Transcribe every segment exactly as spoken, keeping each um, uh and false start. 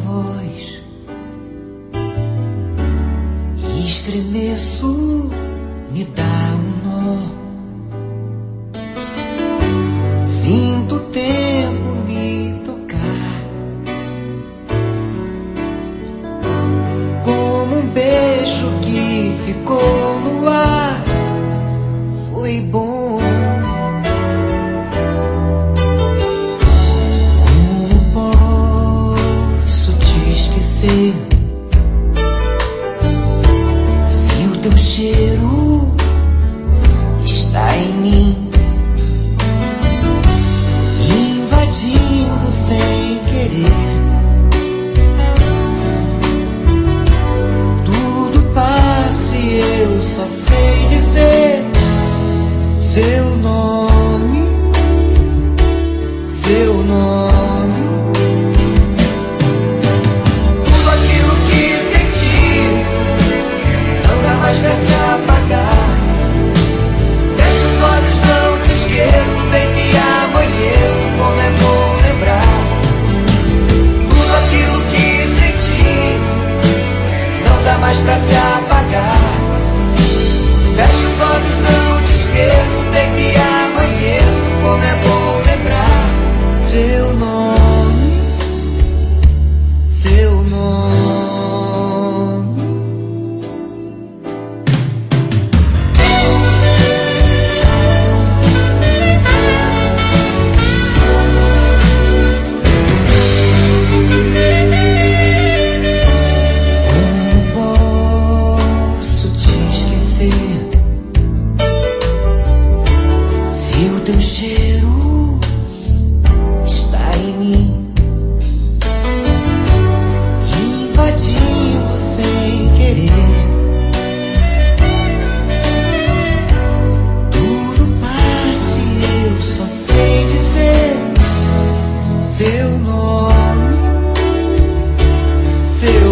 voz e estremeço, me dá um nó. Sinto o tempo me tocar, como um beijo que ficou no ar. Foi bom. Como posso te esquecer se o teu cheiro está em mim, invadindo sem querer? Tudo passa e eu só sei dizer seu nome, seu nome. Tudo aquilo que senti não dá mais pra se apagar. Fecho os olhos, não te esqueço, deito e amanheço, como é bom lembrar. Tudo aquilo que senti não dá mais pra se apagar. Fecho os olhos, não te esqueço, deito e amanheço, como é bom lembrar. Seu nome, seu nome. Teu cheiro está em mim, invadindo sem querer. Tudo passa e eu só sei dizer seu nome, seu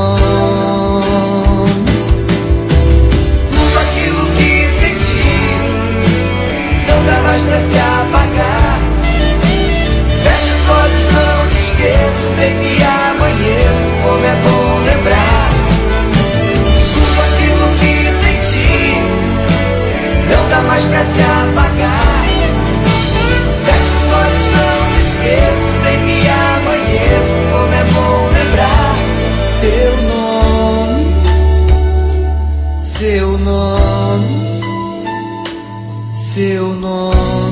nome. Tudo aquilo que senti não dá mais pra se apagar. Fecho os olhos, não te esqueço, deito e amanheço, como é bom lembrar. Tudo aquilo que senti não dá mais pra se apagar. Fecho os olhos, não te esqueço, deito e amanheço, como é bom lembrar. Seu nome, seu nome, seu nome.